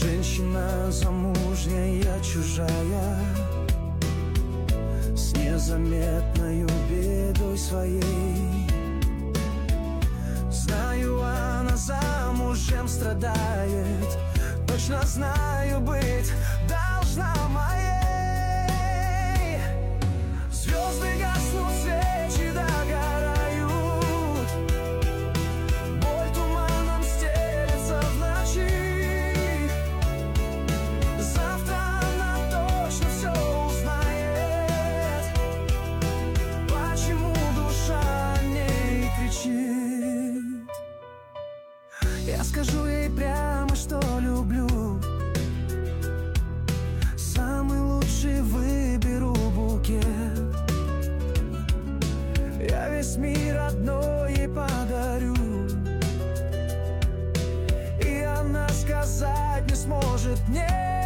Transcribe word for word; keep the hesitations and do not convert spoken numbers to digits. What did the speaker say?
Женщина замужняя, чужая, с незаметною бедой своей. Знаю, она замужем страдает, точно знаю, быть должна моей. Звезды гаснут, свечи догорают, боль туманом стелется в ночи. Завтра она точно все узнает, почему душа о ней кричит. Я скажу ей прямо, что люблю, самый лучший выберу букет. Я весь мир одной ей подарю, и она сказать не сможет мне.